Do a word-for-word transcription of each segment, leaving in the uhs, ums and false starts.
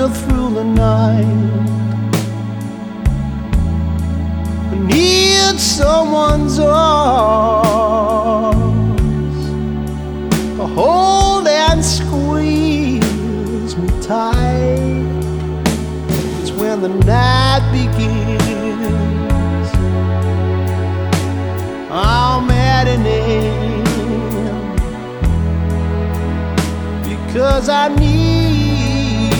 through the night. I need someone's arms to hold and squeeze me tight. It's when the night begins, I'm at an end, because I need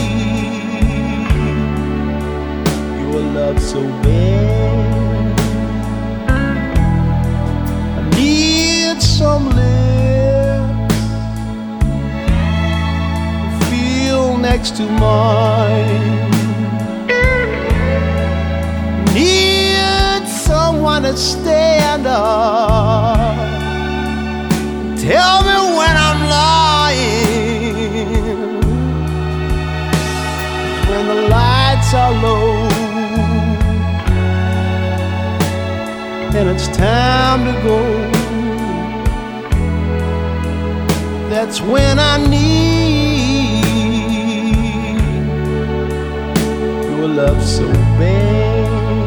your love so bad. I need some lips to feel next to mine. Need someone to stand up, tell me when I'm lying, when the lights are low and it's time to go. That's when I need your love so bad.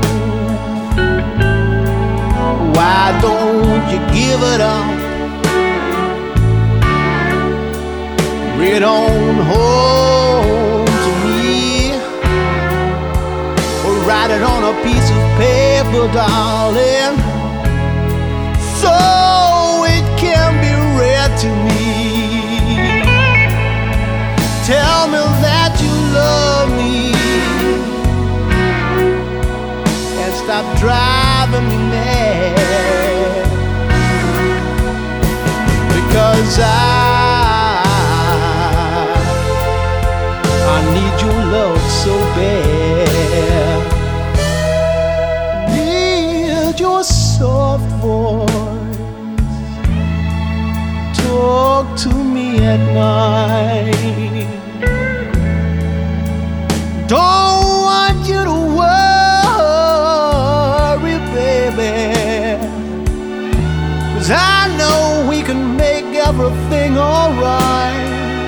Why don't you give it up? Bring it on home to me, or write it on a piece of paper, darling, so it can be read to me. Tell me that you love me and stop driving me mad, because I I need your love so bad. Need your soft voice, talk to me at night. Don't want you to worry, baby, 'cause I know we can make everything alright.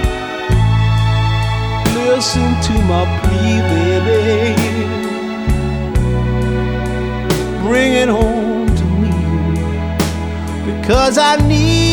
Listen to my plea, baby, bring it home to me, because I need